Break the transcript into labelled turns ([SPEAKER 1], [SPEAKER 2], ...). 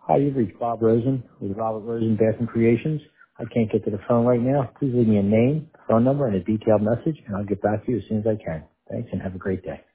[SPEAKER 1] Hi, you've reached Bob Rosen with Robert Rosen Bathroom Creations. I can't get to the phone right now. Please leave me a name, phone number, and a detailed message, and I'll get back to you as soon as I can. Thanks, and have a great day.